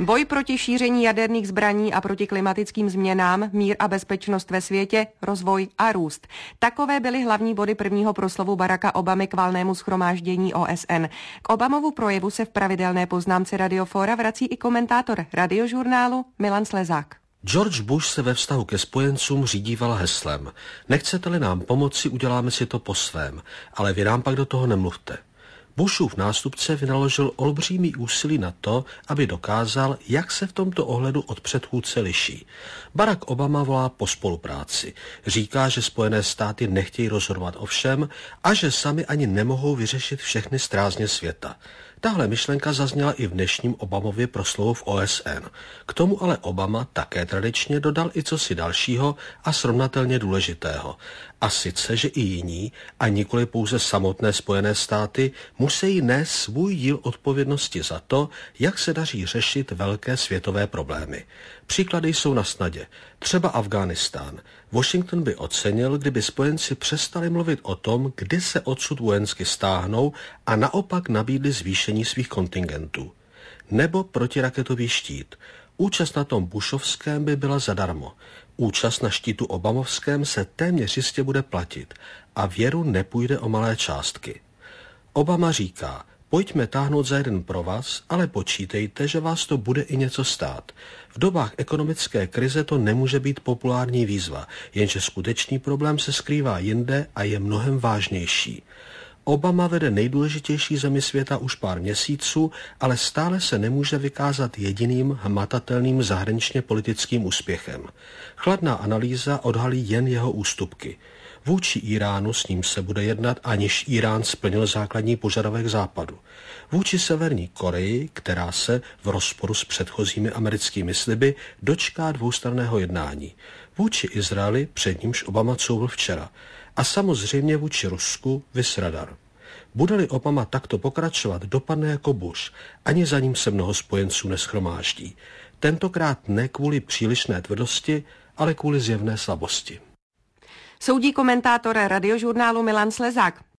Boj proti šíření jaderných zbraní a proti klimatickým změnám, mír a bezpečnost ve světě, rozvoj a růst. Takové byly hlavní body prvního proslovu Baracka Obamy k valnému shromáždění OSN. K Obamovu projevu se v pravidelné poznámce Radiofóra vrací i komentátor Radiožurnálu Milan Slezák. George Bush se ve vztahu ke spojencům řídíval heslem: nechcete-li nám pomoci, uděláme si to po svém, ale vy nám pak do toho nemluvte. Bushův nástupce vynaložil olbřímý úsilí na to, aby dokázal, jak se v tomto ohledu od předchůdce liší. Barack Obama volá po spolupráci. Říká, že Spojené státy nechtějí rozhodovat o všem a že sami ani nemohou vyřešit všechny strázně světa. Tahle myšlenka zazněla i v dnešním Obamově proslovu v OSN. K tomu ale Obama také tradičně dodal i cosi dalšího a srovnatelně důležitého. A sice, že i jiní, a nikoli pouze samotné Spojené státy, musí nést svůj díl odpovědnosti za to, jak se daří řešit velké světové problémy. Příklady jsou na snadě. Třeba Afghánistán. Washington by ocenil, kdyby spojenci přestali mluvit o tom, kdy se odsud vojensky stáhnou a naopak nabídli zvýšení svých kontingentů. Nebo protiraketový štít. Účast na tom bushovském by byla zadarmo. Účast na štítu obamovském se téměř jistě bude platit a věru nepůjde o malé částky. Obama říká: pojďme táhnout za jeden provaz, ale počítejte, že vás to bude i něco stát. V dobách ekonomické krize to nemůže být populární výzva, jenže skutečný problém se skrývá jinde a je mnohem vážnější. Obama vede nejdůležitější zemi světa už pár měsíců, ale stále se nemůže vykázat jediným hmatatelným zahraničně politickým úspěchem. Chladná analýza odhalí jen jeho ústupky. Vůči Iránu s ním se bude jednat, aniž Irán splnil základní požadavek Západu. Vůči Severní Koreji, která se v rozporu s předchozími americkými sliby dočká dvoustranného jednání. Vůči Izraeli, před nímž Obama couvl včera. A samozřejmě vůči Rusku vis radar. Bude-li Obama takto pokračovat, dopadne jako Bush. Ani za ním se mnoho spojenců neschromáždí. Tentokrát ne kvůli přílišné tvrdosti, ale kvůli zjevné slabosti. Soudí komentátor Radiožurnálu Milan Slezák.